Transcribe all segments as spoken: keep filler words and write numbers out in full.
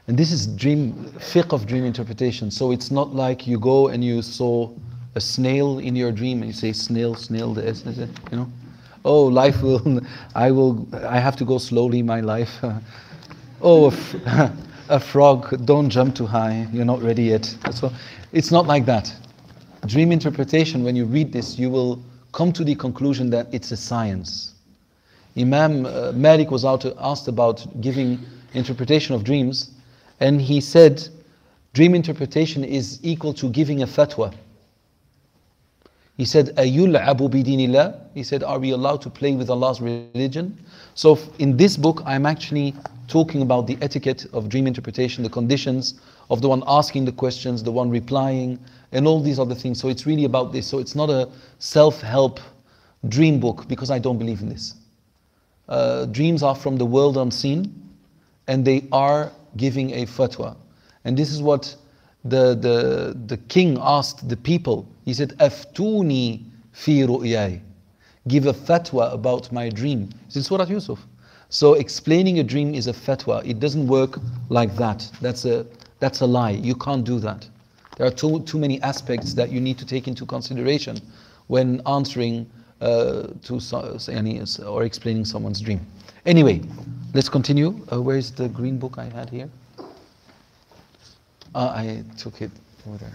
And this is dream fiqh of dream interpretation. So it's not like you go and you saw a snail in your dream and you say snail, snail, the essence, you know. Oh, life will, I will, I have to go slowly, my life. Oh, a, f- a frog, don't jump too high, you're not ready yet. So it's not like that. Dream interpretation, when you read this, you will come to the conclusion that it's a science. Imam uh, Malik was out to, asked about giving interpretation of dreams, and he said dream interpretation is equal to giving a fatwa. He said, أَيُلْعَبُ بِدِينِ اللَّهِ? He said, are we allowed to play with Allah's religion? So in this book, I'm actually talking about the etiquette of dream interpretation, the conditions of the one asking the questions, the one replying, and all these other things. So it's really about this. So it's not a self-help dream book, because I don't believe in this. Uh, dreams are from the world unseen, and they are giving a fatwa. And this is what the, the, the king asked the people. He said, Aftuni fi ru'yai. Give a fatwa about my dream. This is Surah Yusuf. So explaining a dream is a fatwa. It doesn't work like that. That's a, that's a lie. You can't do that. There are too, too many aspects that you need to take into consideration when answering uh, to so, any or explaining someone's dream. Anyway, let's continue. Uh, where is the green book I had here? Uh, I took it over there.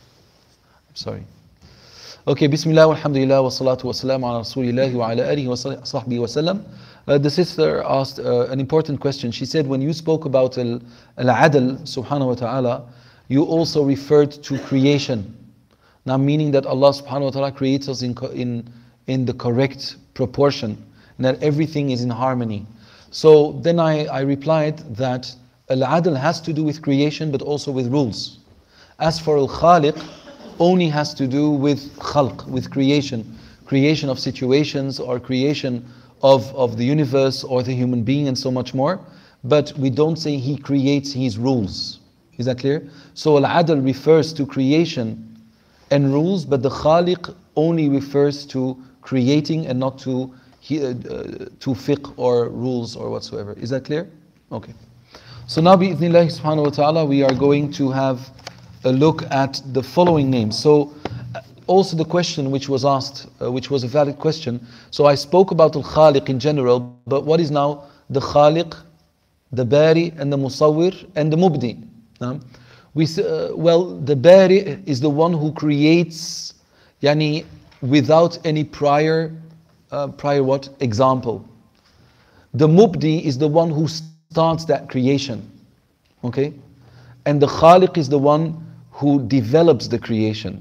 I'm sorry. Okay, Bismillah, alhamdulillah, wa salatu wa salam ala Rasulillah wa ala alihi wa sahbihi wa sallam. Uh, the sister asked uh, an important question. She said, when you spoke about al- al-adl, subhanahu wa ta'ala, you also referred to creation. Now, meaning that Allah subhanahu wa ta'ala creates us in, co- in, in the correct proportion, and that everything is in harmony. So then I, I replied that al-adl has to do with creation, but also with rules. As for al-khaliq, only has to do with khalq, with creation. Creation of situations, or creation of, of the universe, or the human being, and so much more. But we don't say he creates his rules. Is that clear? So al-adl refers to creation and rules, but the khaliq only refers to creating and not to, uh, to fiqh or rules or whatsoever. Is that clear? Okay. So now, bi-idhnillahi subhanahu wa ta'ala, we are going to have a look at the following names. So uh, also the question which was asked, uh, which was a valid question. So I spoke about al-khaliq in general, but what is now the khaliq, the bari, and the musawwir, and the mubdi? Um, we uh, well, the bari is the one who creates, yani, without any prior, uh, prior what? Example. The mubdi is the one who starts that creation. Okay? And the khaliq is the one who develops the creation.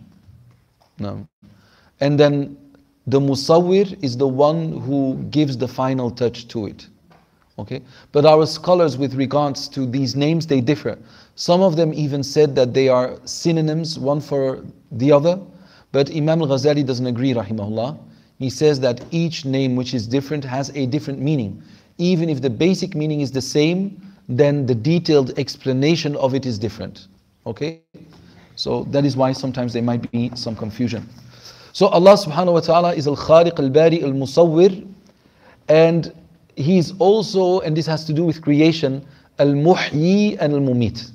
No. And then the musawwir is the one who gives the final touch to it. Okay? But our scholars, with regards to these names, they differ. Some of them even said that they are synonyms, one for the other. But Imam al-Ghazali doesn't agree, rahimahullah. He says that each name which is different has a different meaning. Even if the basic meaning is the same, then the detailed explanation of it is different. Okay? So that is why sometimes there might be some confusion. So Allah subhanahu wa ta'ala is al-khaliq, al-bari, al-musawwir, and He is also, and this has to do with creation, al-muhyi and al-mumit.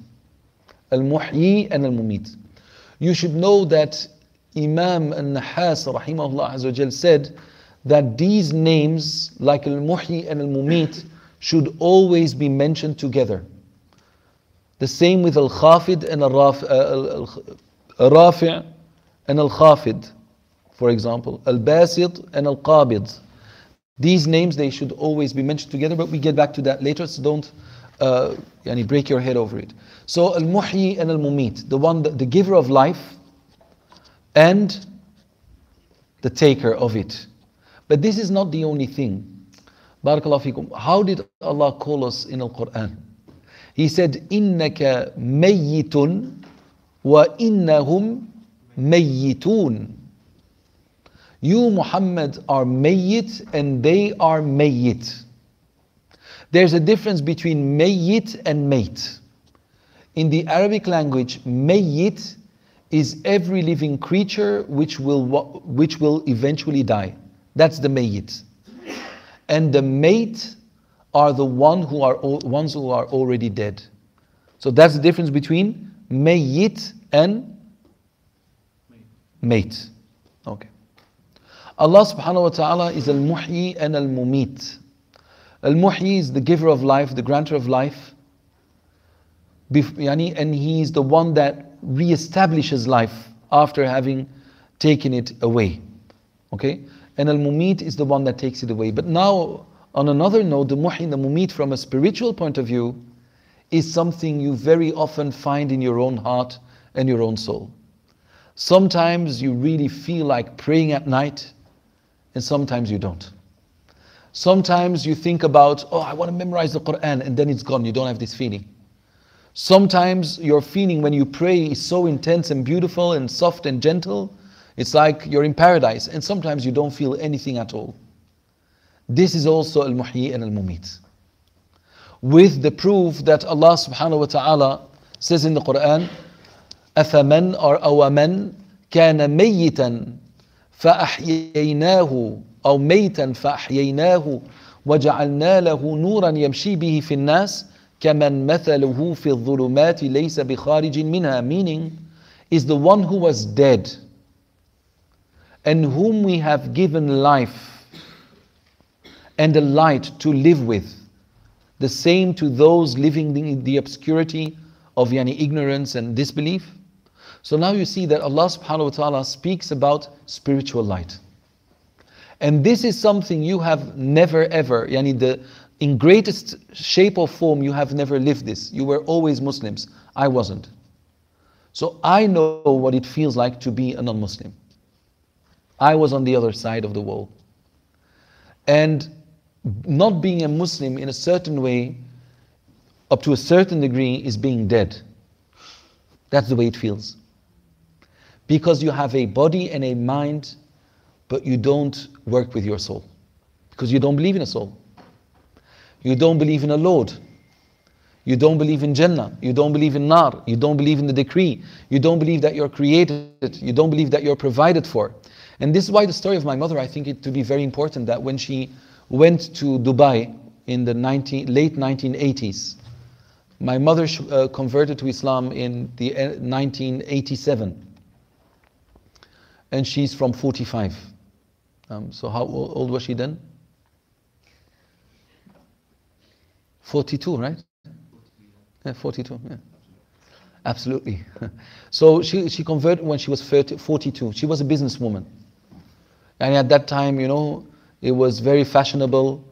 Al-muhyi and al-mumit. You should know that Imam al-Nahas rahimahullah azza wa jal said that these names, like al-muhyi and al-mumit, should always be mentioned together. The same with al-khafid and al-rafi' and al-khafid, for example, al-basid and al-qabid. These names, they should always be mentioned together, but we get back to that later, so don't uh, yani break your head over it. So al-muhyi and al-mumit, the one, the giver of life and the taker of it. But this is not the only thing. Barakallahu fikum. How did Allah call us in Al-Quran? He said, إِنَّكَ مَيِّتٌ وَإِنَّهُمْ مَيِّتُونَ. You, Muhammad, are mayyit and they are mayyit. There's a difference between mayyit and mate. In the Arabic language, mayyit is every living creature which will, which will eventually die. That's the mayyit. And the mate are the one who are ones who are already dead. So that's the difference between mayyit and mate. Okay. Allah subhanahu wa ta'ala is al-muhyi and al-mumit. Al-muhyi is the giver of life, the grantor of life. And he is the one that re-establishes life after having taken it away. Okay? And al-mumit is the one that takes it away. But now, on another note, the muhyi and the mumit from a spiritual point of view is something you very often find in your own heart and your own soul. Sometimes you really feel like praying at night, and sometimes you don't. Sometimes you think about, oh, I want to memorize the Quran, and then it's gone. You don't have this feeling. Sometimes your feeling when you pray is so intense and beautiful and soft and gentle, it's like you're in paradise. And sometimes you don't feel anything at all. This is also al-muhyi and al-mumit. With the proof that Allah subhanahu wa ta'ala says in the Quran, أَفَمَنْ or أَوَمَنْ كَانَ مَيِّتًا فَأَحْيَيْنَاهُ أو ميتا فأحييناه وجعلنا له نورا يمشي به في الناس كمن مثله في الظلمات ليس بخارج منها. Meaning, is the one who was dead and whom we have given life and a light to live with, the same to those living in the obscurity of yani, ignorance and disbelief. So now you see that Allah subhanahu wa ta'ala speaks about spiritual light. And this is something you have never ever, yani the, in greatest shape or form, you have never lived this. You were always Muslims. I wasn't. So I know what it feels like to be a non-Muslim. I was on the other side of the wall. And not being a Muslim in a certain way, up to a certain degree, is being dead. That's the way it feels. Because you have a body and a mind, but you don't work with your soul. Because you don't believe in a soul. You don't believe in a Lord. You don't believe in Jannah. You don't believe in Nar. You don't believe in the decree. You don't believe that you're created. You don't believe that you're provided for. And this is why the story of my mother, I think it to be very important, that when she went to Dubai in the nineteen, late nineteen eighties, my mother uh, converted to Islam in the uh, nineteen eighty-seven. And she's from forty-five. Um, so how old was she then? forty-two, right? Yeah, forty-two, yeah. Absolutely. So she, she converted when she was thirty, forty-two. She was a businesswoman. And at that time, you know, it was very fashionable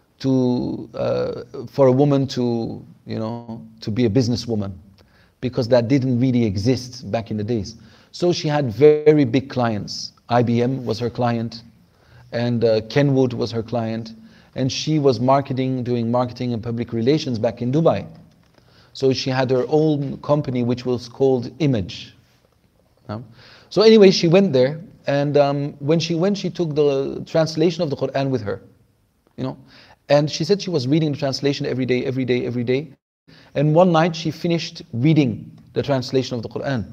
to uh, for a woman to, you know, to be a businesswoman, because that didn't really exist back in the days. So she had very big clients. I B M was her client, and uh, Kenwood was her client, and she was marketing, doing marketing and public relations back in Dubai. So she had her own company which was called Image. Um, so anyway, she went there, and um, when she went, she took the translation of the Quran with her, you know, and she said she was reading the translation every day, every day, every day. And one night she finished reading the translation of the Quran.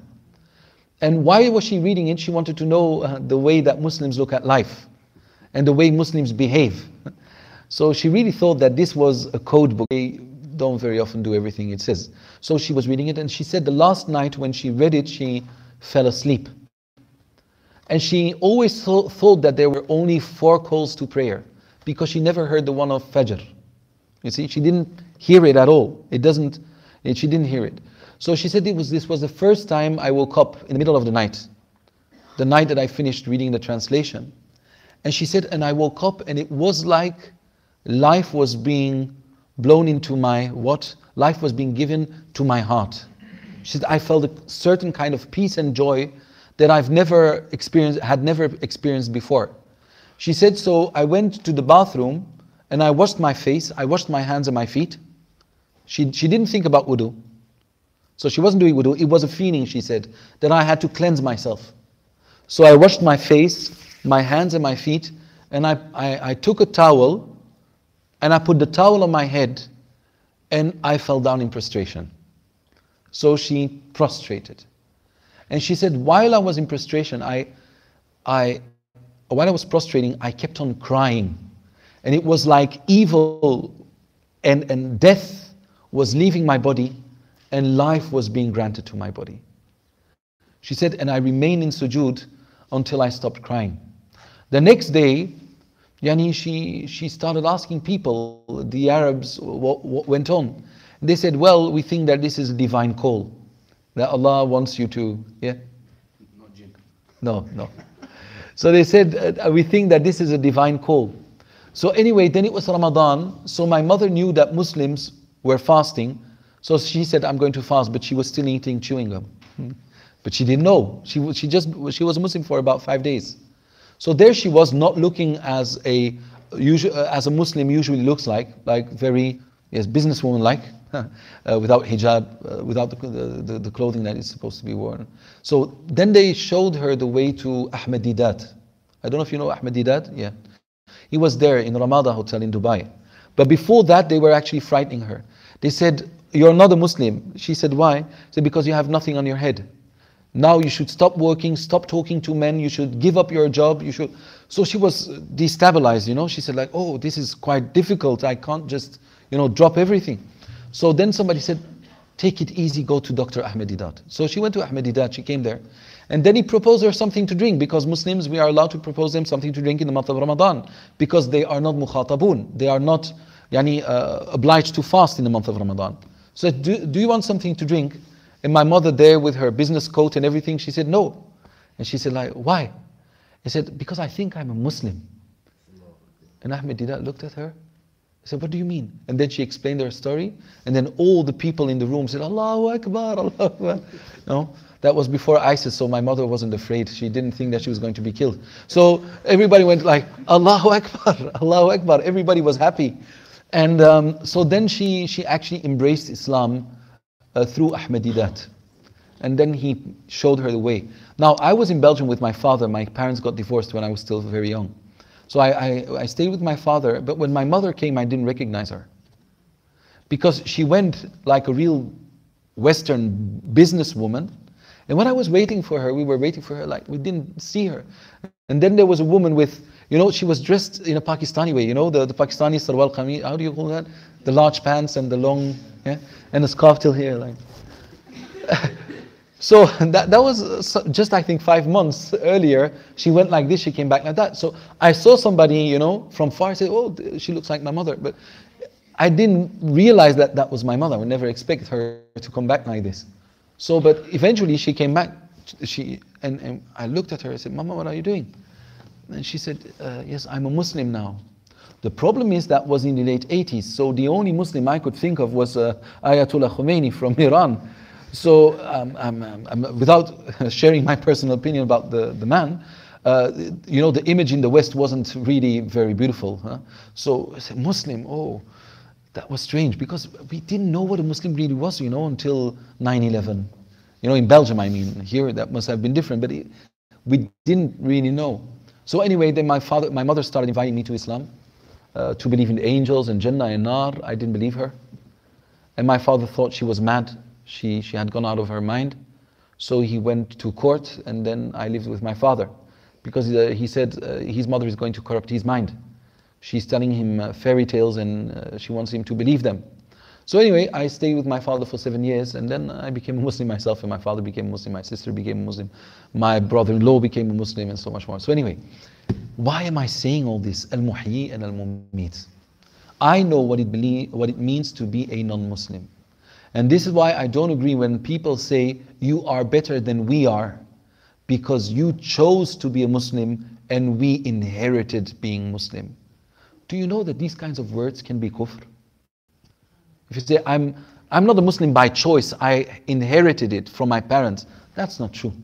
And why was she reading it? She wanted to know uh, the way that Muslims look at life and the way Muslims behave. So she really thought that this was a code book. They don't very often do everything it says. So she was reading it, and she said the last night when she read it, she fell asleep. And she always th- thought that there were only four calls to prayer, because she never heard the one of Fajr. You see, she didn't hear it at all. It doesn't, it, she didn't hear it. So she said it was, this was the first time I woke up in the middle of the night, the night that I finished reading the translation. And she said, and I woke up and it was like life was being blown into my, what? Life was being given to my heart. She said, I felt a certain kind of peace and joy that I've never experienced, had never experienced before. She said, so I went to the bathroom and I washed my face, I washed my hands and my feet. She, she didn't think about wudu. So she wasn't doing wudu. It was a feeling, she said, that I had to cleanse myself. So I washed my face, my hands and my feet, and I, I, I took a towel and I put the towel on my head, and I fell down in prostration. So she prostrated. And she said, while I was in prostration, I, I, while I was prostrating, I kept on crying. And it was like evil and, and death was leaving my body, and life was being granted to my body. She said, and I remained in sujood until I stopped crying. The next day, Yani, she, she started asking people, the Arabs, what, what went on. They said, well, we think that this is a divine call, that Allah wants you to, yeah? Not jinn. No, no. So they said, uh, we think that this is a divine call. So anyway, then it was Ramadan, so my mother knew that Muslims were fasting, so she said, I'm going to fast, but she was still eating chewing gum. But she didn't know. She, she, just, she was a Muslim for about five days. So there she was, not looking as a, usual, as a Muslim usually looks like, like very, yes, businesswoman-like, uh, without hijab, uh, without the, the, the clothing that is supposed to be worn. So then they showed her the way to Ahmed Deedat. I don't know if you know Ahmed Deedat, yeah. He was there in Ramada Hotel in Dubai. But before that, they were actually frightening her. They said, you're not a Muslim. She said, why? They said, because you have nothing on your head. Now you should stop working, stop talking to men, you should give up your job, you should... So she was destabilized, you know. She said like, oh, this is quite difficult. I can't just, you know, drop everything. So then somebody said, take it easy, go to Doctor Ahmed Deedat. So she went to Ahmed Deedat, she came there. And then he proposed her something to drink, because Muslims, we are allowed to propose them something to drink in the month of Ramadan, because they are not mukhatabun, they are not yani, uh, obliged to fast in the month of Ramadan. So do, do you want something to drink? And my mother there with her business coat and everything, she said no. And she said like, why? He said, because I think I'm a Muslim. And Ahmed Deedat looked at her. He said, what do you mean? And then she explained her story. And then all the people in the room said, Allahu Akbar, Allahu Akbar. No, that was before ISIS, so my mother wasn't afraid. She didn't think that she was going to be killed. So everybody went like, Allahu Akbar, Allahu Akbar. Everybody was happy. And um, so then she, she actually embraced Islam uh, through Ahmed Deedat. And then he showed her the way. Now, I was in Belgium with my father. My parents got divorced when I was still very young. So I, I, I stayed with my father, but when my mother came, I didn't recognize her. Because she went like a real Western businesswoman. And when I was waiting for her, we were waiting for her, like we didn't see her. And then there was a woman with, you know, she was dressed in a Pakistani way, you know, the, the Pakistani sarwal qameez, how do you call that? The large pants and the long, yeah, and the scarf till here, like. So that, that was just, I think, five months earlier. She went like this, she came back like that. So I saw somebody, you know, from far, I said, oh, she looks like my mother. But I didn't realize that that was my mother. I would never expect her to come back like this. So, but eventually she came back. She and, and I looked at her, I said, Mama, what are you doing? And she said, uh, yes, I'm a Muslim now. The problem is that was in the late eighties. So the only Muslim I could think of was uh, Ayatollah Khomeini from Iran. So um, I'm, I'm, without sharing my personal opinion about the, the man, uh, you know, the image in the West wasn't really very beautiful. Huh? So I said, Muslim, oh, that was strange, because we didn't know what a Muslim really was, you know, until nine eleven. You know, in Belgium, I mean, here that must have been different, but it, we didn't really know. So anyway, then my father, my mother started inviting me to Islam, uh, to believe in the angels and Jannah and Nar. I didn't believe her. And my father thought she was mad. She, she had gone out of her mind. So he went to court, and then I lived with my father. Because uh, he said uh, his mother is going to corrupt his mind. She's telling him uh, fairy tales, and uh, she wants him to believe them. So anyway, I stayed with my father for seven years, and then I became a Muslim myself, and my father became a Muslim, my sister became a Muslim, my brother-in-law became a Muslim, and so much more. So anyway, why am I saying all this? Al-Muhyi and Al-Mumit. I know what it, believe, what it means to be a non-Muslim. And this is why I don't agree when people say, you are better than we are, because you chose to be a Muslim and we inherited being Muslim. Do you know that these kinds of words can be kufr? If you say, I'm, I'm not a Muslim by choice, I inherited it from my parents, that's not true.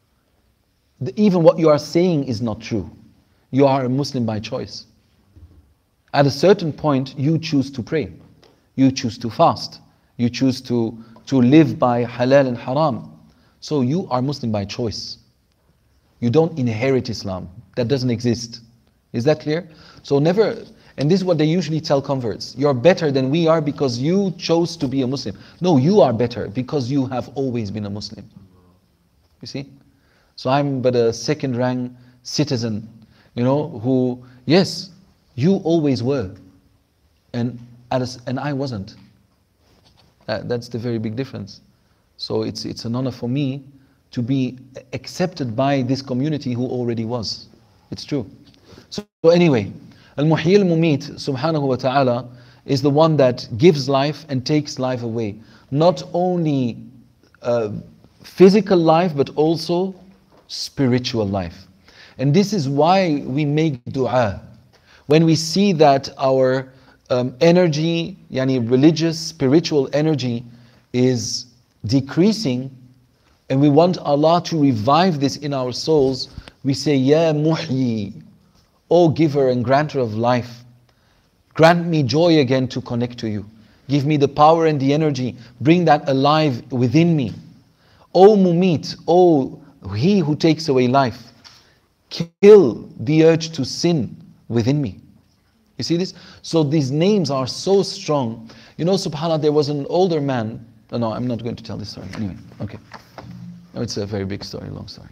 The, even what you are saying is not true. You are a Muslim by choice. At a certain point, you choose to pray. You choose to fast. You choose to, to live by halal and haram. So you are Muslim by choice. You don't inherit Islam. That doesn't exist. Is that clear? So never, and this is what they usually tell converts. You're better than we are because you chose to be a Muslim. No, you are better because you have always been a Muslim. You see? So I'm but a second rank citizen, you know, who, yes, you always were. And, and I wasn't. Uh, that's the very big difference. So it's, it's an honor for me to be accepted by this community who already was. It's true. So, so anyway, Al-Muhyi al-Mumit, subhanahu wa ta'ala, is the one that gives life and takes life away. Not only uh, physical life, but also spiritual life. And this is why we make dua. When we see that our um, energy, yani religious, spiritual energy is decreasing, and we want Allah to revive this in our souls, we say, Ya Muhyi, O giver and granter of life, grant me joy again to connect to you. Give me the power and the energy, bring that alive within me. O Mumit, O He who takes away life, kill the urge to sin within me. You see this? So these names are so strong. You know, subhanAllah, there was an older man. No, no, I'm not going to tell this story. Anyway, okay. No, it's a very big story, long story.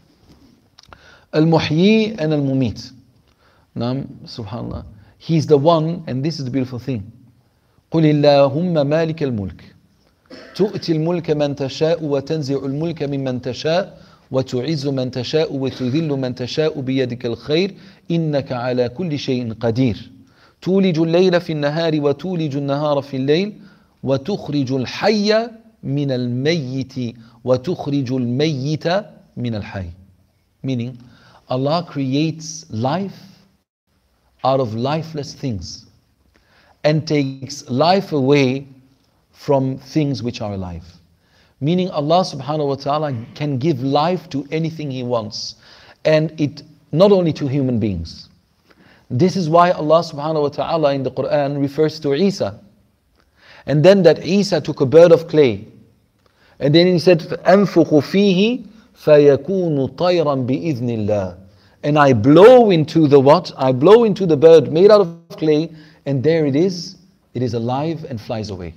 Al-Muhyi and Al-Mumit. Naam, subhanAllah. He's the one, and this is the beautiful thing. قُلِ اللَّهُمَّ مَالِكَ الْمُلْكِ تُؤْتِي الْمُلْكَ مَنْ تَشَاءُ وَتَنْزِعُ الْمُلْكَ مِمَّنْ تَشَاءُ وَتُعِزُّ مَنْ تَشَاءُ وَتُذِلُّ مَنْ تَشَاءُ بِيَدِكَ الْخَيْرِ إِنَّكَ عَلَى كُلِّ شَيْءٍ قَدِيرٌ تولج الليل في النهار وتولج النهار في الليل وتخرج الحي من الميت وتخرج الميت من الحي. Meaning, Allah creates life out of lifeless things and takes life away from things which are alive. Meaning Allah subhanahu wa ta'ala can give life to anything He wants, and it not only to human beings. This is why Allah subhanahu wa ta'ala in the Quran refers to Isa. And then that Isa took a bird of clay. And then he said, أَنفُخُ فِيهِ فَيَكُونُ طَيْرًا بِإِذْنِ اللَّهِ. And I blow into the what? I blow into the bird made out of clay, and there it is. It is alive and flies away.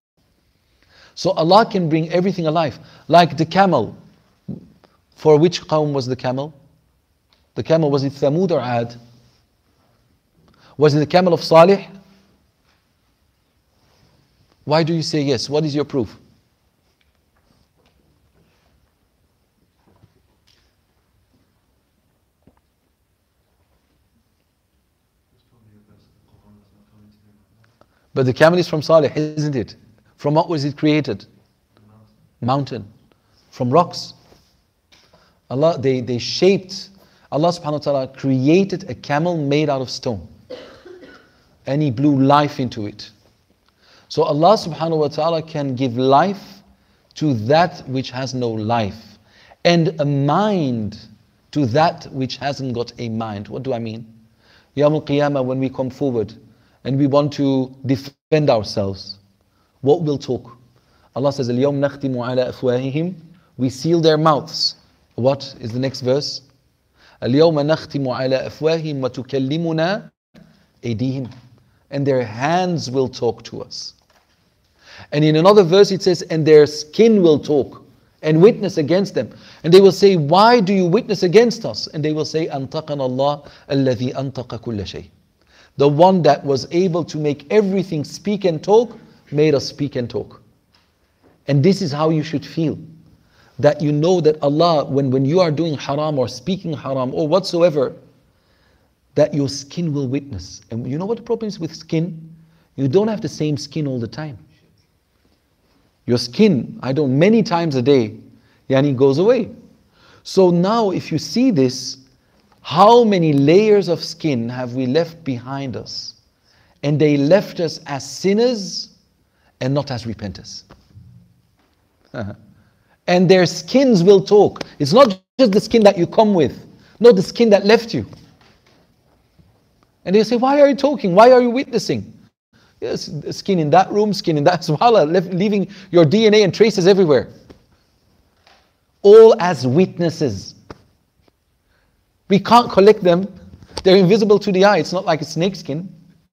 So Allah can bring everything alive. Like the camel. For which qawm was the camel? The camel, was it Thamud or Ad? Was it the camel of Salih? Why do you say yes? What is your proof? But the camel is from Salih, isn't it? From what was it created? Mountain. From rocks. Allah, they, they shaped, Allah subhanahu wa ta'ala created a camel made out of stone. And He blew life into it. So Allah subhanahu wa ta'ala can give life to that which has no life, and a mind to that which hasn't got a mind. What do I mean? Yawm al-Qiyamah, when we come forward and we want to defend ourselves, what will talk? Allah says, Al-yawm nakhtimu ala afwahihim. We seal their mouths. What is the next verse? Al-yawma nakhtimu ala afwahihim wa tukallimuna aydihim. And their hands will talk to us. And in another verse it says, and their skin will talk and witness against them. And they will say, why do you witness against us? And they will say, أَنْطَقَنَا اللَّهُ الَّذِي أَنْطَقَ كُلَّ شَيْءٍ. The one that was able to make everything speak and talk, made us speak and talk. And this is how you should feel. That you know that Allah, when, when you are doing haram or speaking haram or whatsoever, that your skin will witness. And you know what the problem is with skin? You don't have the same skin all the time. Your skin, I don't, many times a day, yani goes away. So now if you see this, how many layers of skin have we left behind us? And they left us as sinners and not as repenters. And their skins will talk. It's not just the skin that you come with, not the skin that left you. And they say, why are you talking? Why are you witnessing? Yes, skin in that room, skin in that, subhanAllah, leaving your D N A and traces everywhere. All as witnesses. We can't collect them. They're invisible to the eye. It's not like a snake skin.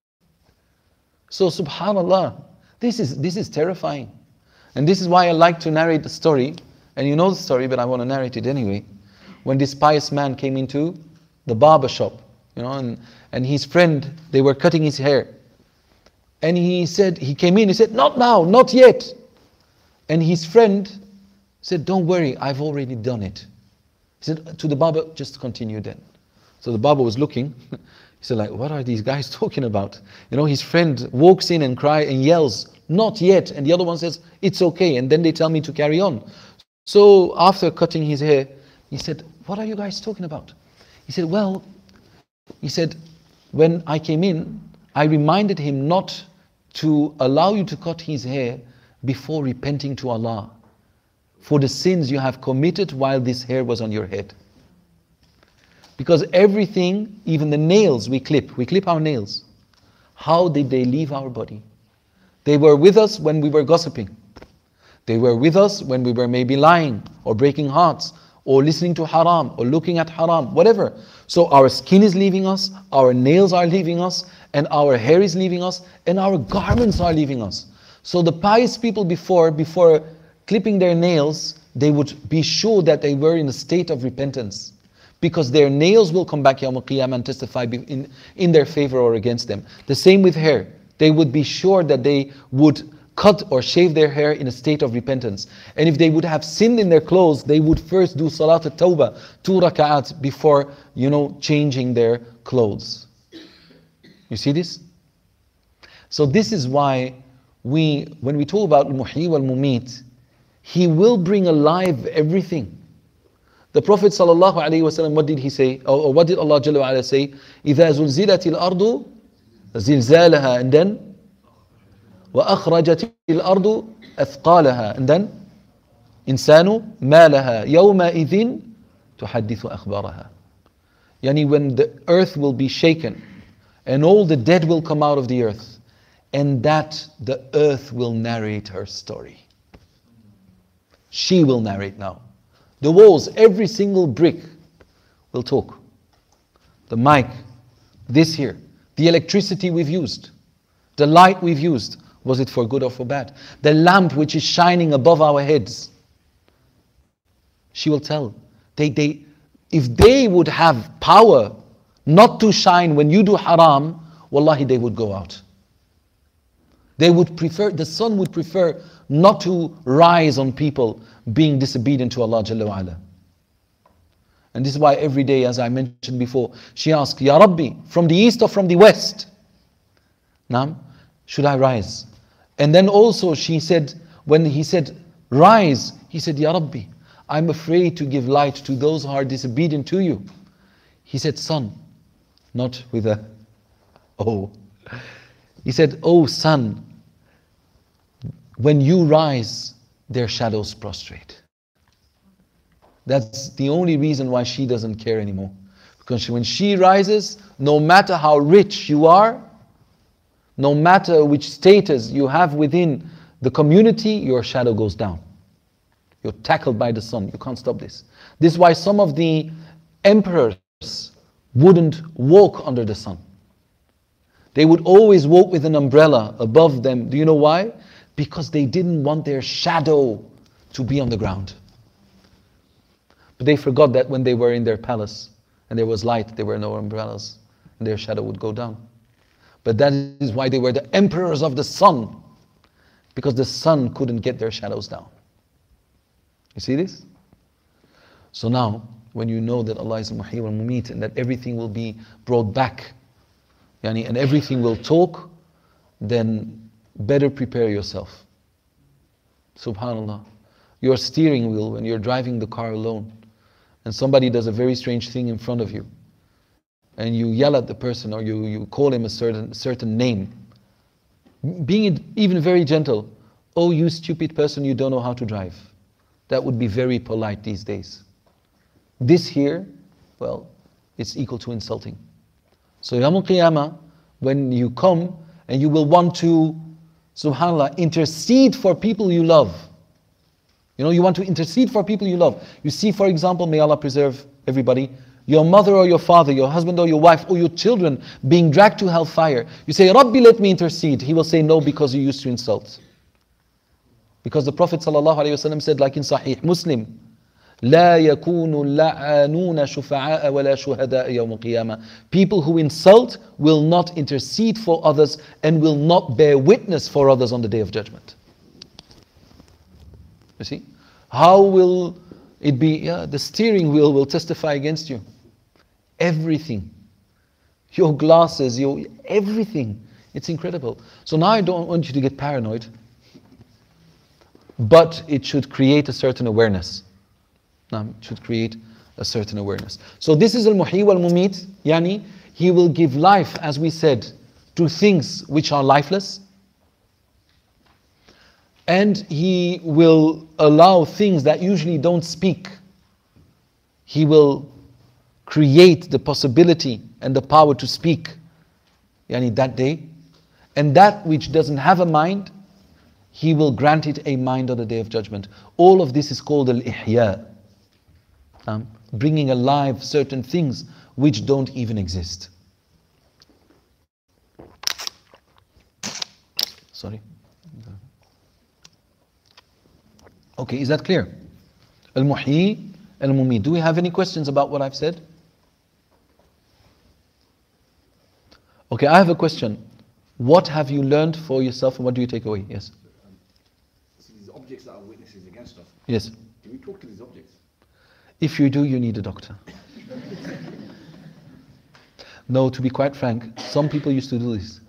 So subhanAllah, this is, this is terrifying. And this is why I like to narrate the story. And you know the story, but I want to narrate it anyway. When this pious man came into the barber shop, you know, and, and his friend, they were cutting his hair. And he said, he came in, he said, not now, not yet. And his friend said, don't worry, I've already done it. He said to the Baba, just continue then. So the Baba was looking. He said, like, what are these guys talking about? You know, his friend walks in and cries and yells, not yet. And the other one says, it's okay. And then they tell me to carry on. So after cutting his hair, he said, what are you guys talking about? He said, well, he said, when I came in, I reminded him not to allow you to cut his hair before repenting to Allah for the sins you have committed while this hair was on your head. Because everything, even the nails we clip, we clip our nails. How did they leave our body? They were with us when we were gossiping. They were with us when we were maybe lying or breaking hearts or listening to haram or looking at haram, whatever. So our skin is leaving us, our nails are leaving us, and our hair is leaving us, and our garments are leaving us. So the pious people before, before clipping their nails, they would be sure that they were in a state of repentance. Because their nails will come back Yawm al-Qiyamah and testify in, in their favor or against them. The same with hair. They would be sure that they would cut or shave their hair in a state of repentance. And if they would have sinned in their clothes, they would first do Salat al-Tawbah, two rak'at, before, you know, changing their clothes. You see this? So this is why we, when we talk about Al-Muhyi wal-Mumit, He will bring alive everything. The Prophet sallallahu alaihi wasallam, what did he say? Or, or what did Allah Jalla wa Ala say? إِذَا زُلْزِلَتِ الْأَرْضُ زِلْزَالَهَا, and then وَأَخْرَجَتِ الْأَرْضُ أَثْقَالَهَا, and then إِنسَانُ مَا لَهَا يَوْمَئِذٍ تُحَدِّثُ أَخْبَارَهَا. Yani when the earth will be shaken and all the dead will come out of the earth, and that the earth will narrate her story. She will narrate now. The walls, every single brick will talk. The mic, this here, the electricity we've used, the light we've used, was it for good or for bad? The lamp which is shining above our heads, she will tell. They, they, if they would have power not to shine when you do haram, wallahi, they would go out. They would prefer, the sun would prefer not to rise on people being disobedient to Allah Jalla wa Ala. And this is why every day, as I mentioned before, she asked, Ya Rabbi, from the east or from the west? Naam, should I rise? And then also she said, when he said, rise, he said, Ya Rabbi, I'm afraid to give light to those who are disobedient to you. He said, son, not with a oh. He said, oh son, when you rise, their shadows prostrate. That's the only reason why she doesn't care anymore. Because she, when she rises, no matter how rich you are, no matter which status you have within the community, your shadow goes down. You're tackled by the sun. You can't stop this. This is why some of the emperors wouldn't walk under the sun. They would always walk with an umbrella above them. Do you know why? Because they didn't want their shadow to be on the ground. But they forgot that when they were in their palace and there was light, there were no umbrellas and their shadow would go down. But that is why they were the emperors of the sun, because the sun couldn't get their shadows down. You see this? So now, when you know that Allah is Al-Muhyi wal-Mumit and that everything will be brought back, yani, and everything will talk, then better prepare yourself. Subhanallah. Your steering wheel, when you're driving the car alone, and somebody does a very strange thing in front of you, and you yell at the person or you, you call him a certain, certain name, being even very gentle, oh you stupid person, you don't know how to drive. That would be very polite these days. This here, well, it's equal to insulting. So Yawm al-Qiyamah, when you come and you will want to, subhanAllah, intercede for people you love. You know, you want to intercede for people you love. You see, for example, may Allah preserve everybody, your mother or your father, your husband or your wife, or your children being dragged to hellfire. You say, Rabbi, let me intercede. He will say, no, because you used to insult. Because the Prophet ﷺ said, like in Sahih Muslim, لا يكون اللعانون شفعاء ولا شهداء يوم القيامة. People who insult will not intercede for others and will not bear witness for others on the Day of Judgment. You see? How will it be? Yeah, the steering wheel will testify against you. Everything. Your glasses, your everything. It's incredible. So now I don't want you to get paranoid, but it should create a certain awareness. Now, it should create a certain awareness. So this is al-muhyi wal-mumit, yani he will give life, as we said, to things which are lifeless, and he will allow things that usually don't speak. He will create the possibility and the power to speak, yani that day. And that which doesn't have a mind, he will grant it a mind on the Day of Judgment. All of this is called al-ihya. Um, bringing alive certain things which don't even exist. Sorry. Okay, is that clear? Al-muhyi, al-mumit. Do we have any questions about what I've said? Okay, I have a question. What have you learned for yourself and what do you take away? Yes. Um, so these objects that are witnesses against us. Yes. Do we talk to these objects? If you do, you need a doctor. No, to be quite frank, some people used to do this.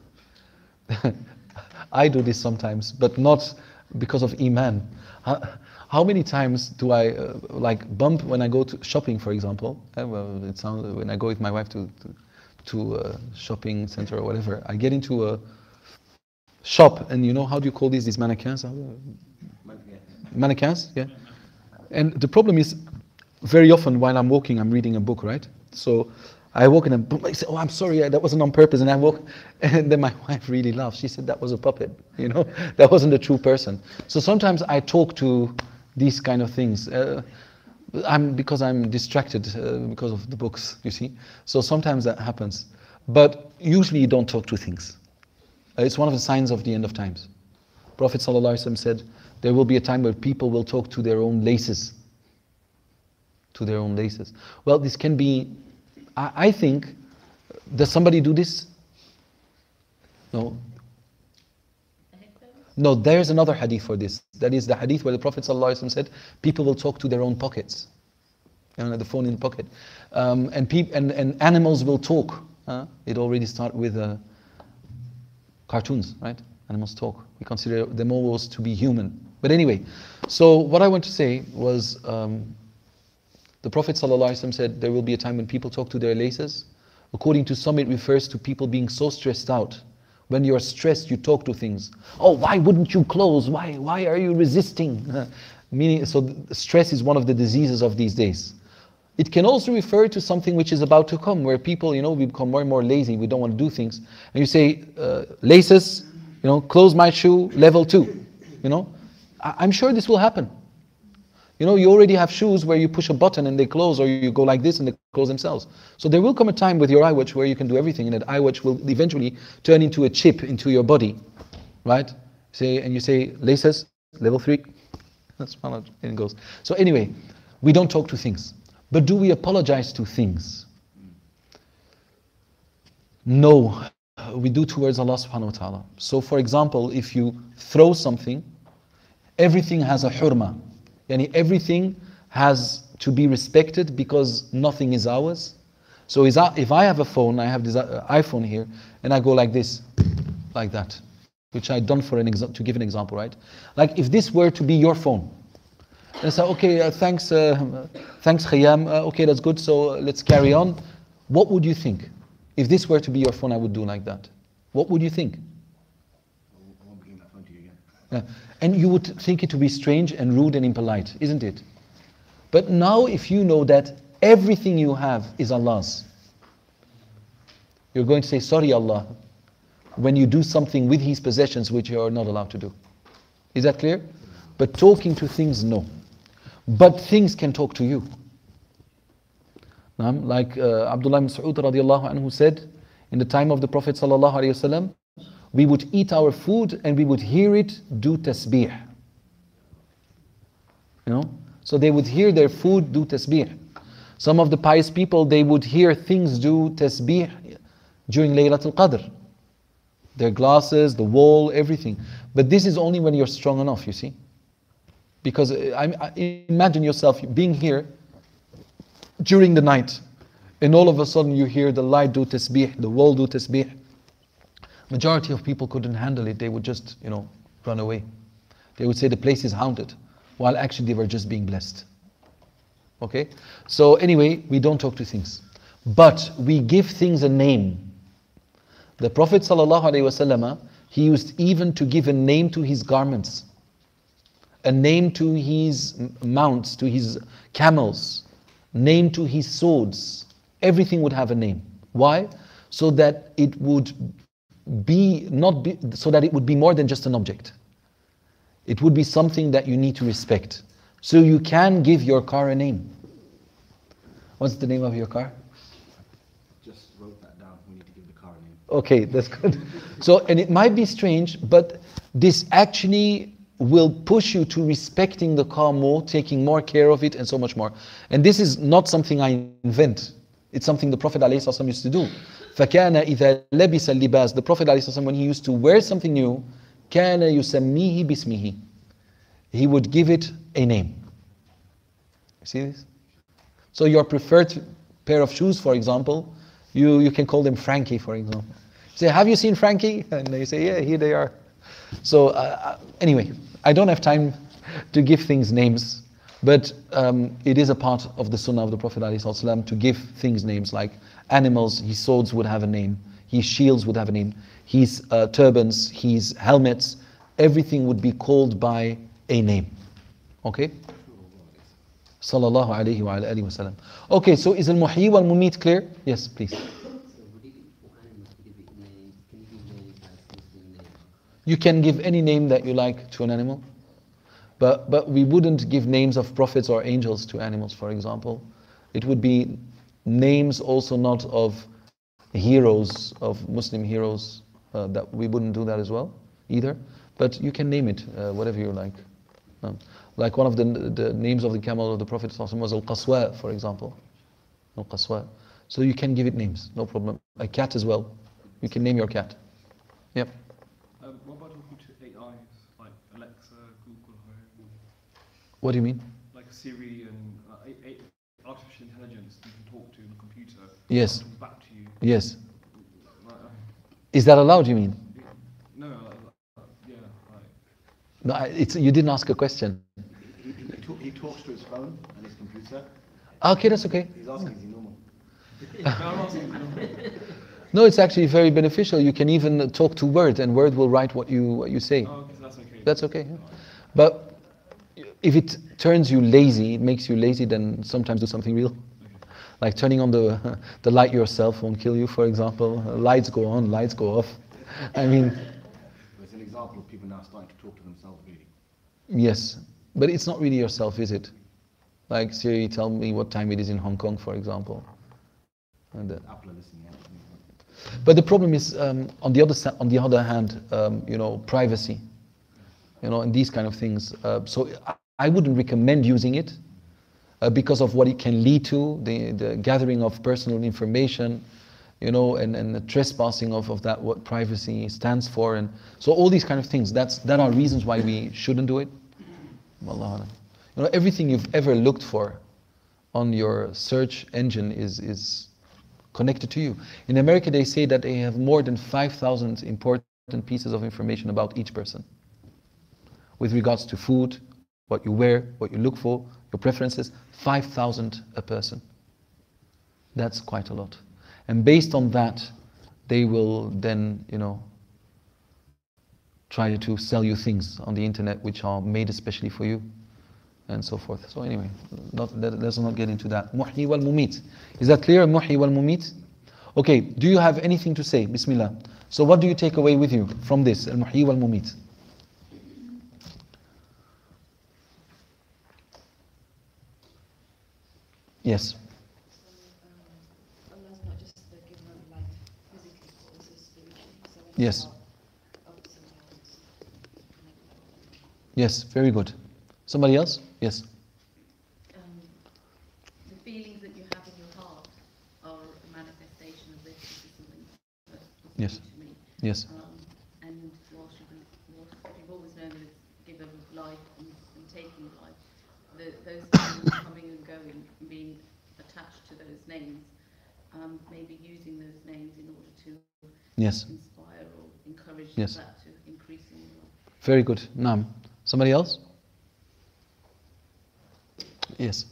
I do this sometimes, but not because of Iman. How, how many times do I uh, like bump when I go to shopping, for example? Uh, well, it sounds when I go with my wife to to, to a shopping center or whatever. I get into a shop, and you know, how do you call these? These mannequins? Mannequins, yeah. And the problem is, very often while I'm walking, I'm reading a book, right? So I walk and then I say, "Oh, I'm sorry, that wasn't on purpose." And I walk, and then my wife really laughs. She said, "That was a puppet, you know, that wasn't a true person." So sometimes I talk to these kind of things. Uh, I'm because I'm distracted uh, because of the books, you see. So sometimes that happens, but usually you don't talk to things. Uh, it's one of the signs of the end of times. Prophet ﷺ said, "There will be a time where people will talk to their own laces." To their own laces. Well, this can be. I, I think. Does somebody do this? No. No, there's another hadith for this. That is the hadith where the Prophet ﷺ said, people will talk to their own pockets. You know, the phone in the pocket. Um, and, peop- and, and animals will talk. Uh, it already started with uh, cartoons, right? Animals talk. We consider them almost to be human. But anyway, so what I want to say was, um, the Prophet ﷺ said, there will be a time when people talk to their laces. According to some, it refers to people being so stressed out. When you're stressed, you talk to things. Oh, why wouldn't you close? Why, why are you resisting? Meaning, so stress is one of the diseases of these days. It can also refer to something which is about to come, where people, you know, we become more and more lazy. We don't want to do things. And you say, uh, laces, you know, close my shoe, level two. You know, I- I'm sure this will happen. You know, you already have shoes where you push a button and they close, or you go like this and they close themselves. So there will come a time with your iWatch where you can do everything, and that iWatch will eventually turn into a chip into your body, right? Say, and you say, laces, level three. That's how it goes. So anyway, we don't talk to things. But do we apologize to things? No, we do towards Allah subhanahu wa ta'ala. So for example, if you throw something, everything has a hurma. Yani everything has to be respected because nothing is ours. So is that, if I have a phone, I have this uh, iPhone here, and I go like this, like that, which I've done for an exa- to give an example, right? Like if this were to be your phone, and I say, okay, uh, thanks, uh, thanks Khayyam, uh, okay, that's good, so uh, let's carry on. What would you think? If this were to be your phone, I would do like that. What would you think? I won't bring that phone to you again. Yeah. And you would think it to be strange and rude and impolite, isn't it? But now if you know that everything you have is Allah's, you're going to say, sorry Allah, when you do something with His possessions which you are not allowed to do. Is that clear? But talking to things, no. But things can talk to you. Like uh, Abdullah ibn Mas'ud radiallahu anhu said, in the time of the Prophet sallallahu alaihi wasallam, we would eat our food and we would hear it do tasbih. You know? So they would hear their food do tasbih. Some of the pious people, they would hear things do tasbih during Laylatul Qadr. Their glasses, the wall, everything. But this is only when you're strong enough, you see. Because uh, I, I, imagine yourself being here during the night, and all of a sudden you hear the light do tasbih, the wall do tasbih. Majority of people couldn't handle it. They would just, you know, run away. They would say the place is haunted, while actually they were just being blessed. Okay? So anyway, we don't talk to things. But we give things a name. The Prophet ﷺ, he used even to give a name to his garments, a name to his mounts, to his camels, name to his swords. Everything would have a name. Why? So that it would be not be, so that it would be more than just an object. It would be something that you need to respect. So you can give your car a name. What's the name of your car? Just wrote that down. We need to give the car a name. Okay, that's good. So, and it might be strange, but this actually will push you to respecting the car more, taking more care of it, and so much more. And this is not something I invent. It's something the Prophet ﷺ used to do. فَكَانَ إِذَا لَبِسَ اللِّبَاسِ The Prophet ﷺ, when he used to wear something new, كَانَ يُسَمِّيهِ بِاسْمِهِ He would give it a name. You see this? So your preferred pair of shoes, for example, you, you can call them Frankie, for example. You say, have you seen Frankie? And they say, yeah, here they are. So uh, anyway, I don't have time to give things names, but um, it is a part of the sunnah of the Prophet ﷺ to give things names, like animals, his swords would have a name, his shields would have a name, his uh, turbans, his helmets, everything would be called by a name. Okay? Sallallahu alayhi wa alihi wa sallam. Okay, so is al-muhyi wal-mumit clear? Yes, please. You can give any name that you like to an animal, but but we wouldn't give names of prophets or angels to animals, for example. It would be names also not of heroes, of Muslim heroes, uh, that we wouldn't do that as well, either. But you can name it, uh, whatever you like. Um, like one of the, the names of the camel of the Prophet was Al-Qaswa, for example. Al-Qaswa. So you can give it names, no problem. A cat as well. You can name your cat. Yep. Um, what about talking to A Is, like Alexa, Google Home? What do you mean? Like Siri and uh, a, a artificial intelligence you can talk to in the computer. Yes. Talk back to you. Yes. Like, um, Is that allowed, you mean? no, uh, uh, yeah, like. No, I- it's, you didn't ask a question. He, he, he, talk, he talks to his phone and his computer. Okay, that's okay. He's asking, is he normal? No, I'm asking. No, it's actually very beneficial. You can even talk to Word, and Word will write what you what you say. Oh, okay, so that's okay. That's okay. Yeah. But if it turns you lazy, it makes you lazy, then sometimes do something real. Like turning on the the light yourself won't kill you, for example. Lights go on, lights go off. I mean, It's an example of people now starting to talk to themselves, really. yes, but it's not really yourself, is it? Like Siri, tell me what time it is in Hong Kong, for example. And, uh, Apple are listening out. But the problem is, um, on the other si- on the other hand, um, you know, privacy, you know, and these kind of things. Uh, so I, I wouldn't recommend using it uh, because of what it can lead to, the the gathering of personal information, you know, and and the trespassing of of that what privacy stands for, and so all these kind of things. That's that are reasons why we shouldn't do it. Wallahu alam. You know, everything you've ever looked for on your search engine is is connected to you. In America, they say that they have more than five thousand important pieces of information about each person. With regards to food, what you wear, what you look for, your preferences, five thousand a person. That's quite a lot. And based on that, they will then, you know, try to sell you things on the internet which are made especially for you, and so forth. So anyway, not, let, let's not get into that. Muhyi wal mumit. Is that clear? Muhyi wal mumit? Okay, do you have anything to say? Bismillah. So what do you take away with you from this? Al muhyi wal mumit. Yes. So, um, Allah's not just the giver of life physically, but also spiritually. So when Yes. your heart ups and downs, like that. Yes, very good. Somebody else? Yes. Um, the feelings that you have in your heart are a manifestation of this. This is something that was Yes. to me. Yes. Um, and whilst you've, been, whilst you've always known that it's giver of life and, and taking life, the, those things coming and going, being attached to those names, um, maybe using those names in order to Yes. inspire or encourage Yes. that to increase in your life. Very good. Naam. Somebody else? Yes.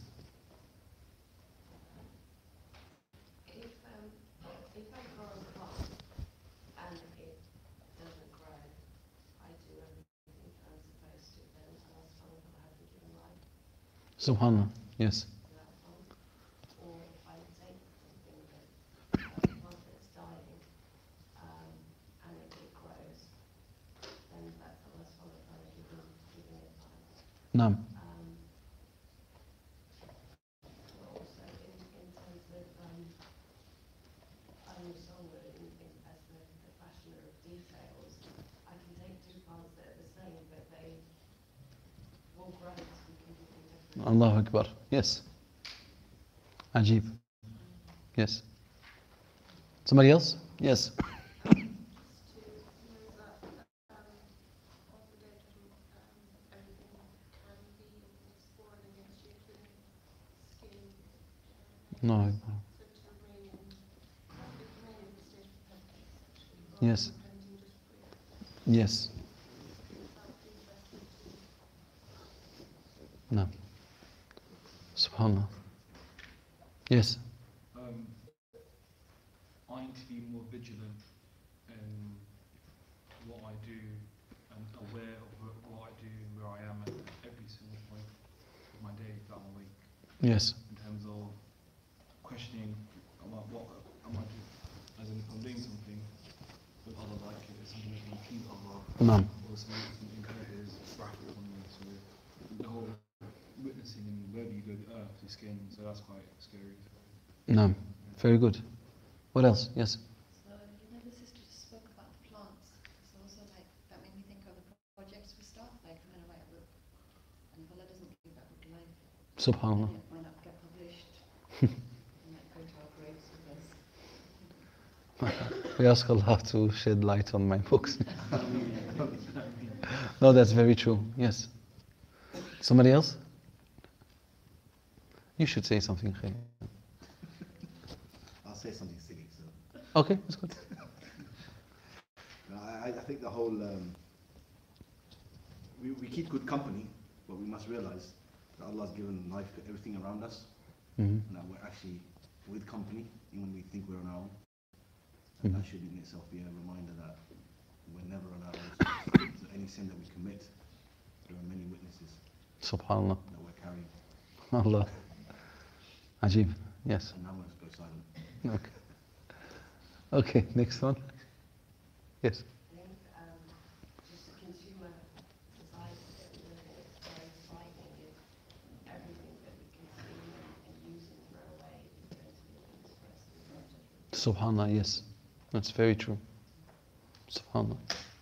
If um, if I grow a plant and it doesn't grow, I do everything I'm supposed to, then Allah subhanahu wa ta'ala hasn't given life Subhanallah. Yes. to that plant. Or if I take something that a plant that's dying um, and it, it grows, then that's Allah subhanahu wa ta'ala giving, giving it life. Naam. Um, but also in, in terms of um, I'm somewhere in, in, as the, the fashioner of details, I can take two plants that are the same, but they will grow to be completely different. Allahu Akbar. Yes. Ajib. Yes. Somebody else? Yes. to know that um, on the day of um, everything can be spoiled against you, including skin. No. So to remain in, remain in the state of repentance, actually, rather Yes. than repenting just for your Yes. self-interest. No. Subhanallah. Yes. Um, I need to be more vigilant in what I do and aware of wh- what I do and where I am at every single point of my day that I'm awake. Yes. In terms of questioning about what am I doing, as in if I'm doing something, will Allah like it? Is something that will please Allah? Naam. Or something, something that is wrathful on me? So the whole witnessing and wherever you go, the earth, your skin. So that's quite scary. Naam. Very good. What else? Yes. So, you know, the sister just spoke about the plants. So also, like, that made me think of the projects we start, like, I'm going to write a book. And if Allah doesn't give that book life, Subhanallah. then it might not get published. It might go to our graves with us. We ask Allah to shed light on my books. No, that's very true. Yes. Somebody else? You should say something, Khair. I'll say something silly. So Okay, that's good. no, I, I think the whole um, we, we keep good company, but we must realize that Allah's given life to everything around us, Mhm. and that we're actually with company, even when we think we're on our own. Mhm. And that should in itself be a reminder that we're never on our own. So any sin that we commit, there are many witnesses Subhanallah. that we're carrying. Allah. Ajib. Yes. And now I'm going to go silent. Okay. Okay, next one. Yes. I think um, just a consumer society that we live in, it's very frightening if everything that we consume and, and use and throw away is going to be used for us to be judgment. Subhanallah, yes. That's very true. Subhanallah.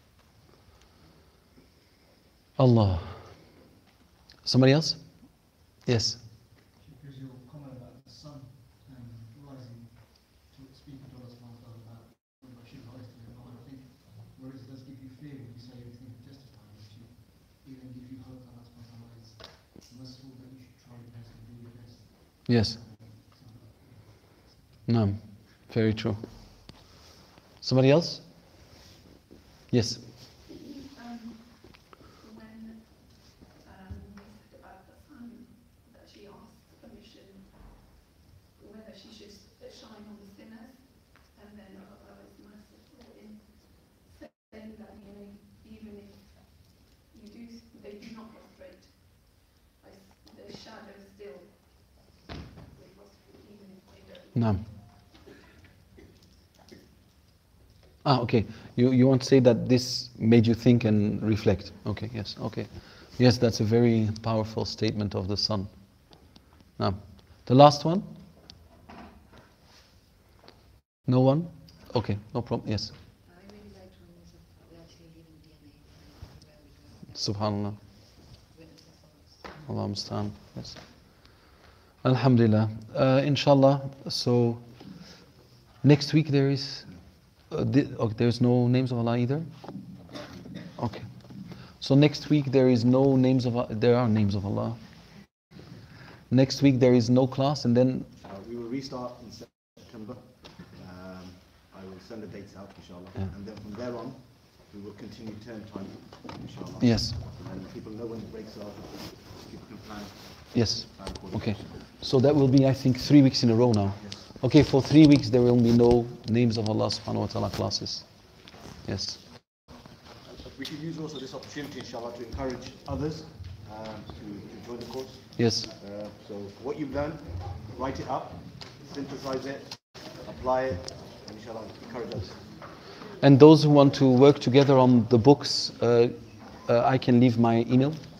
Allah. Somebody else? Yes. Because your comment about the sun and rising, to speaking to Allah subhanahu wa ta'ala about when I should rise to him, I think, whereas it does give you fear when you say everything is justified, it should even give you hope that Allah subhanahu wa ta'ala is merciful, that you should try your best and do your best. Yes. No. Very true. Somebody else? Yes. Um, when um, we said about the sun, that she asked permission whether she should shine on the sinners, and then Allah is merciful in saying that, you know, even if you do, they do not prostrate, I s- the shadow still will prostrate even if they don't. No. Ah, okay. You you want to say that this made you think and reflect. Okay, yes, okay. Yes, that's a very powerful statement of the sun. Now, the last one? No one? Okay, no problem. Yes. I really liked when you said that we actually leave in D N A where we go. Subhanallah. Witnesses of us. Allah mustaan. Yes. Alhamdulillah. Uh, inshallah. So next week there is uh, the, okay, there's no names of Allah either. Okay. So next week there is no names of, there are names of Allah. Next week there is no class, and then Uh, we will restart in September. Um, I will send the dates out, inshallah. Yeah. And then from there on, we will continue term time, inshallah. yes, And people know when the breaks are. People can plan. yes. plan for the Okay. course. So that will be, I think, three weeks in a row now. Yes. Okay, for three weeks there will be no names of Allah subhanahu wa ta'ala classes. Yes. But we should use also this opportunity, inshallah, to encourage others um, to, to join the course. Yes. Uh, so what you've learned, write it up, synthesize it, apply it, and inshallah, encourage others. And those who want to work together on the books, uh, uh, I can leave my email.